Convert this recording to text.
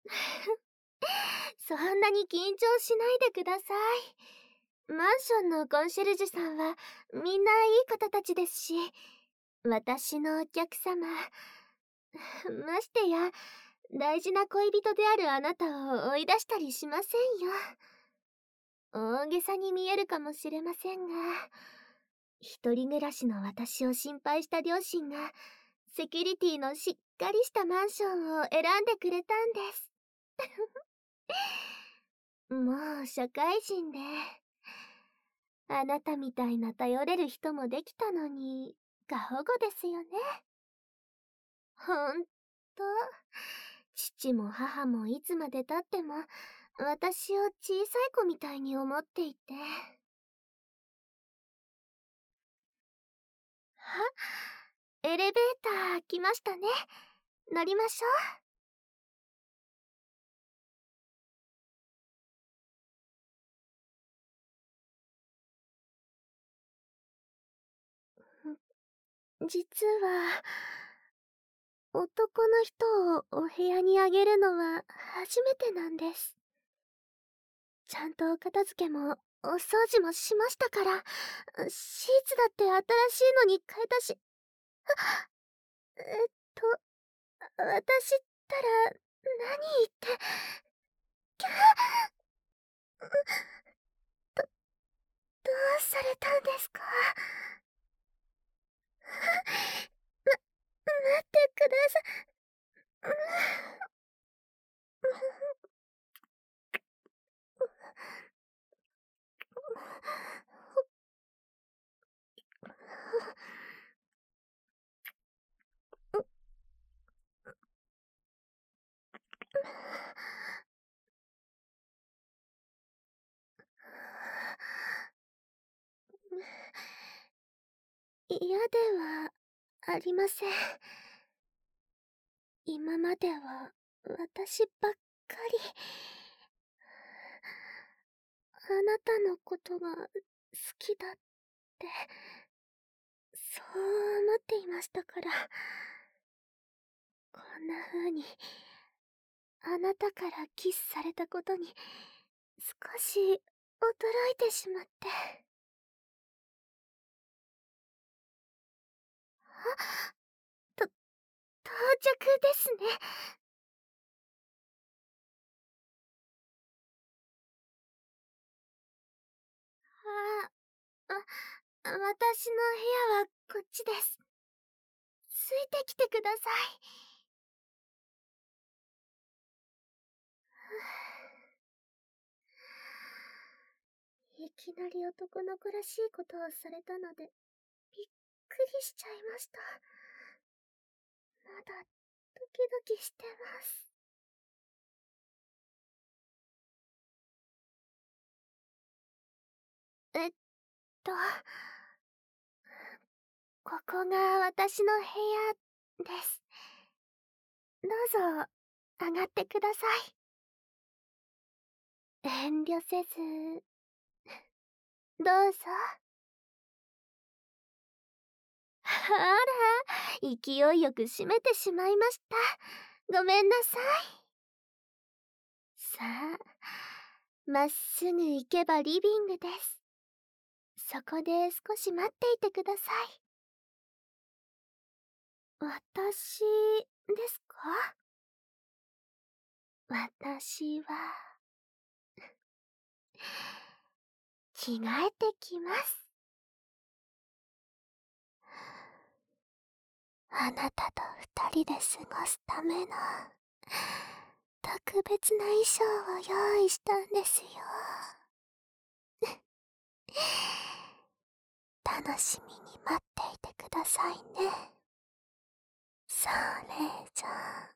そんなに緊張しないでください。マンションのコンシェルジュさんはみんないい方たちですし、私のお客様、ましてや大事な恋人であるあなたを追い出したりしませんよ。大げさに見えるかもしれませんが、一人暮らしの私を心配した両親がセキュリティのしっかりしたマンションを選んでくれたんです。もう社会人で、あなたみたいな頼れる人もできたのに過保護ですよね。ほんと、父も母もいつまでたっても私を小さい子みたいに思っていて。エレベーター来ましたね。乗りましょう。実は、男の人をお部屋にあげるのは初めてなんです。ちゃんとお片付けもお掃除もしましたから、シーツだって新しいのに変えたし、えっと、私ったら何言って、キャー、どうされたんですか？待ってください。嫌ではありません。今までは私ばっかりあなたのことが好きだってそう思っていましたから、こんな風にあなたからキスされたことに少し驚いてしまって。と到着ですね。あ私の部屋はこっちです。ついてきてください。いきなり男の子らしいことをされたのでびっくりしちゃいました。まだドキドキしてます。えっと、ここが私の部屋です。どうぞ上がってください。遠慮せず、どうぞ。あら、勢いよく閉めてしまいました。ごめんなさい。さあ、まっすぐ行けばリビングです。そこで少し待っていてください。私ですか？私は着替えてきます。あなたと二人で過ごすための特別な衣装を用意したんですよ。楽しみに待っていてくださいね。それじゃあ。